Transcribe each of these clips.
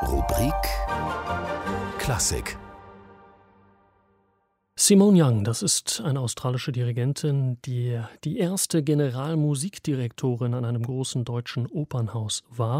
Rubrik Klassik. Simone Young, das ist eine australische Dirigentin, die die erste Generalmusikdirektorin an einem großen deutschen Opernhaus war.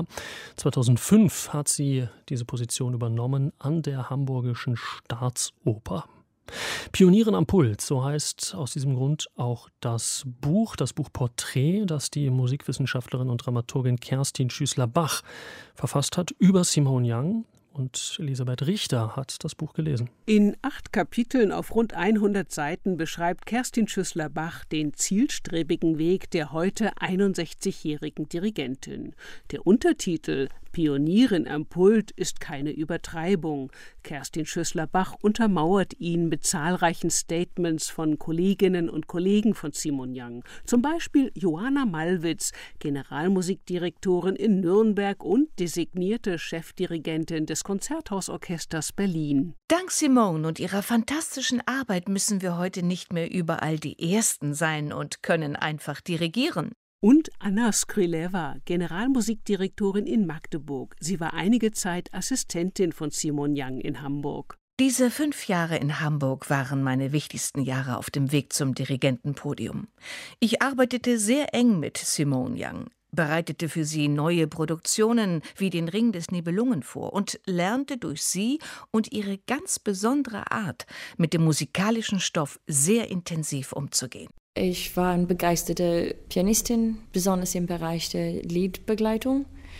2005 hat sie diese Position übernommen an der Hamburgischen Staatsoper. Pionierin am Pult, so heißt aus diesem Grund auch das Buch Porträt, das die Musikwissenschaftlerin und Dramaturgin Kerstin Schüßler-Bach verfasst hat über Simone Young. Und Elisabeth Richter hat das Buch gelesen. In 8 Kapiteln auf rund 100 Seiten beschreibt Kerstin Schüßler-Bach den zielstrebigen Weg der heute 61-jährigen Dirigentin. Der Untertitel Pionierin am Pult ist keine Übertreibung. Kerstin Schüßler-Bach untermauert ihn mit zahlreichen Statements von Kolleginnen und Kollegen von Simone Young. Zum Beispiel Johanna Mallwitz, Generalmusikdirektorin in Nürnberg und designierte Chefdirigentin des Konzerthausorchesters Berlin. Dank Simone und ihrer fantastischen Arbeit müssen wir heute nicht mehr überall die Ersten sein und können einfach dirigieren. Und Anna Skryleva, Generalmusikdirektorin in Magdeburg. Sie war einige Zeit Assistentin von Simone Young in Hamburg. Diese 5 Jahre in Hamburg waren meine wichtigsten Jahre auf dem Weg zum Dirigentenpodium. Ich arbeitete sehr eng mit Simone Young, bereitete für sie neue Produktionen wie den Ring des Nibelungen vor und lernte durch sie und ihre ganz besondere Art, mit dem musikalischen Stoff sehr intensiv umzugehen. Ich war eine begeisterte Pianistin, besonders im Bereich der Liedbegleitung.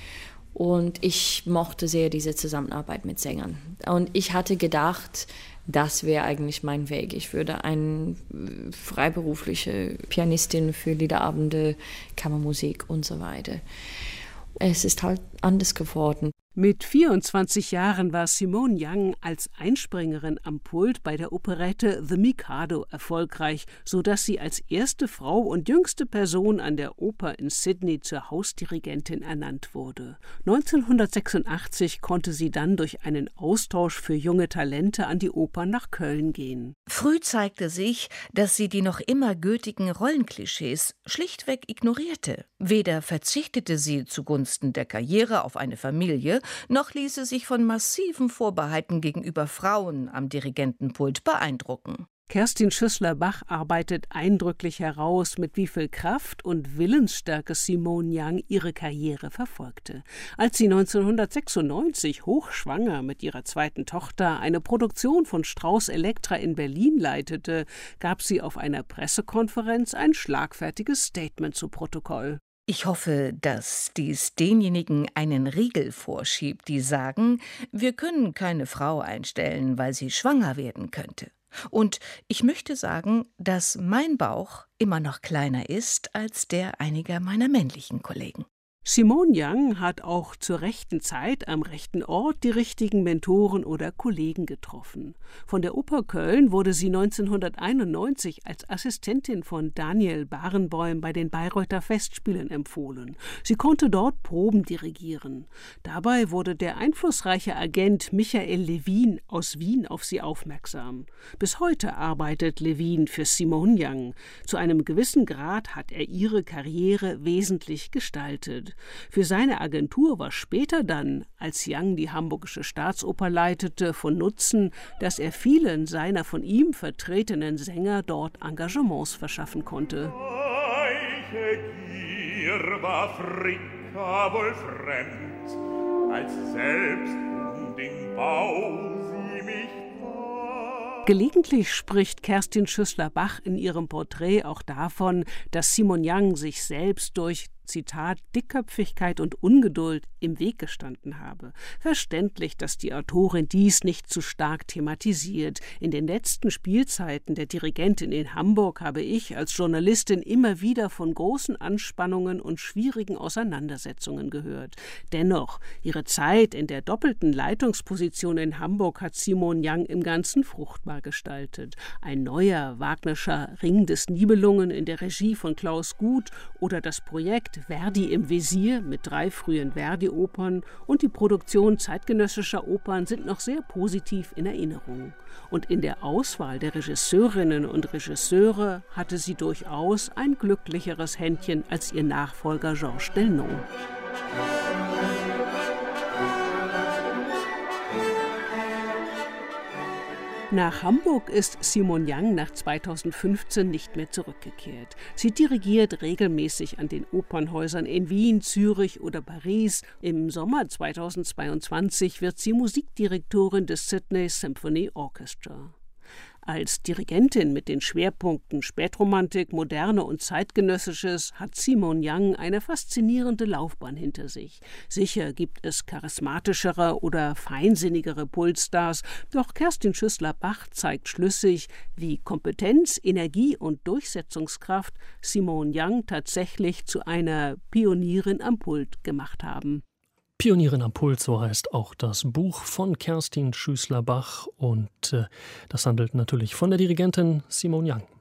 Und ich mochte sehr diese Zusammenarbeit mit Sängern. Und ich hatte gedacht, das wäre eigentlich mein Weg. Ich würde eine freiberufliche Pianistin für Liederabende, Kammermusik und so weiter. Es ist halt anders geworden. Mit 24 Jahren war Simone Young als Einspringerin am Pult bei der Operette The Mikado erfolgreich, sodass sie als erste Frau und jüngste Person an der Oper in Sydney zur Hausdirigentin ernannt wurde. 1986 konnte sie dann durch einen Austausch für junge Talente an die Oper nach Köln gehen. Früh zeigte sich, dass sie die noch immer gültigen Rollenklischees schlichtweg ignorierte. Weder verzichtete sie zugunsten der Karriere auf eine Familie, noch ließe sich von massiven Vorbehalten gegenüber Frauen am Dirigentenpult beeindrucken. Kerstin Schüßler-Bach arbeitet eindrücklich heraus, mit wie viel Kraft und Willensstärke Simone Young ihre Karriere verfolgte. Als sie 1996 hochschwanger mit ihrer zweiten Tochter eine Produktion von Strauss Elektra in Berlin leitete, gab sie auf einer Pressekonferenz ein schlagfertiges Statement zu Protokoll. Ich hoffe, dass dies denjenigen einen Riegel vorschiebt, die sagen, wir können keine Frau einstellen, weil sie schwanger werden könnte. Und ich möchte sagen, dass mein Bauch immer noch kleiner ist als der einiger meiner männlichen Kollegen. Simone Young hat auch zur rechten Zeit am rechten Ort die richtigen Mentoren oder Kollegen getroffen. Von der Oper Köln wurde sie 1991 als Assistentin von Daniel Barenboim bei den Bayreuther Festspielen empfohlen. Sie konnte dort Proben dirigieren. Dabei wurde der einflussreiche Agent Michael Levin aus Wien auf sie aufmerksam. Bis heute arbeitet Levin für Simone Young. Zu einem gewissen Grad hat er ihre Karriere wesentlich gestaltet. Für seine Agentur war später dann, als Young die Hamburgische Staatsoper leitete, von Nutzen, dass er vielen seiner von ihm vertretenen Sänger dort Engagements verschaffen konnte. Weiche Gier war Fricka wohl fremd, als selbst um den Bau sie mich. Gelegentlich spricht Kerstin Schüßler-Bach in ihrem Porträt auch davon, dass Simone Young sich selbst durch Zitat, Dickköpfigkeit und Ungeduld im Weg gestanden habe. Verständlich, dass die Autorin dies nicht zu stark thematisiert. In den letzten Spielzeiten der Dirigentin in Hamburg habe ich als Journalistin immer wieder von großen Anspannungen und schwierigen Auseinandersetzungen gehört. Dennoch, ihre Zeit in der doppelten Leitungsposition in Hamburg hat Simone Young im Ganzen fruchtbar gestaltet. Ein neuer Wagnerscher Ring des Nibelungen in der Regie von Klaus Guth oder das Projekt Verdi im Visier mit 3 frühen Verdi-Opern und die Produktion zeitgenössischer Opern sind noch sehr positiv in Erinnerung. Und in der Auswahl der Regisseurinnen und Regisseure hatte sie durchaus ein glücklicheres Händchen als ihr Nachfolger Georges Delnon. Nach Hamburg ist Simone Young nach 2015 nicht mehr zurückgekehrt. Sie dirigiert regelmäßig an den Opernhäusern in Wien, Zürich oder Paris. Im Sommer 2022 wird sie Musikdirektorin des Sydney Symphony Orchestra. Als Dirigentin mit den Schwerpunkten Spätromantik, Moderne und Zeitgenössisches hat Simone Young eine faszinierende Laufbahn hinter sich. Sicher gibt es charismatischere oder feinsinnigere Pulsstars, doch Kerstin Schüssler-Bach zeigt schlüssig, wie Kompetenz, Energie und Durchsetzungskraft Simone Young tatsächlich zu einer Pionierin am Pult gemacht haben. Pionierin am Pult, so heißt auch das Buch von Kerstin Schüssler-Bach und das handelt natürlich von der Dirigentin Simone Young.